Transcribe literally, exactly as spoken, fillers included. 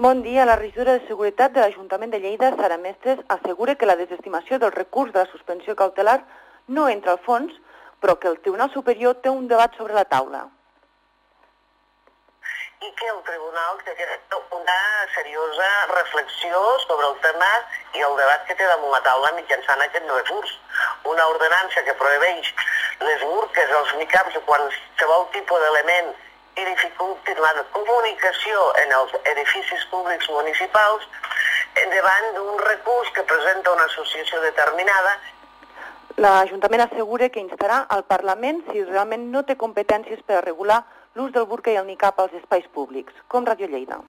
Bon dia. La regidora de Seguretat de l'Ajuntament de Lleida, Sara Mestres, assegura que la desestimació del recurs de la suspensió cautelar no entra al fons, però que el Tribunal Superior té un debat sobre la taula. I que el Tribunal té una seriosa reflexió sobre el tema i el debat que té damunt la taula mitjançant aquest recurs. Una ordenança que prohibeix les burques, els niqabs, qualsevol tipus d'element i dificultin la comunicació en els edificis públics municipals davant d'un recurs que presenta una associació determinada. L'Ajuntament assegura que instarà al Parlament si realment no té competències per a regular l'ús del burca i el niqab als espais públics, com Ràdio Lleida.